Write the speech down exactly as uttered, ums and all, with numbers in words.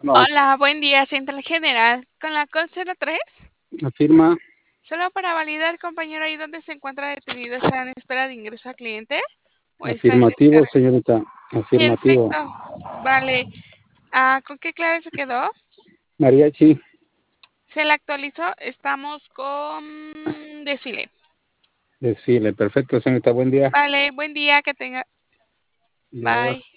No, Hola, buen día, Central General. ¿Con la call cero tres? afirma, Solo para validar, compañero, ahí donde se encuentra detenido, ¿está en espera de ingreso a cliente o está en afirmativo, descarga? señorita, afirmativo. Perfecto. Vale. Ah, ¿con qué clave se quedó? Mariachi, Se le actualizó. Estamos con desfile. desfile, perfecto, señorita, buen día. Vale, buen día, que tenga. Dios. Bye.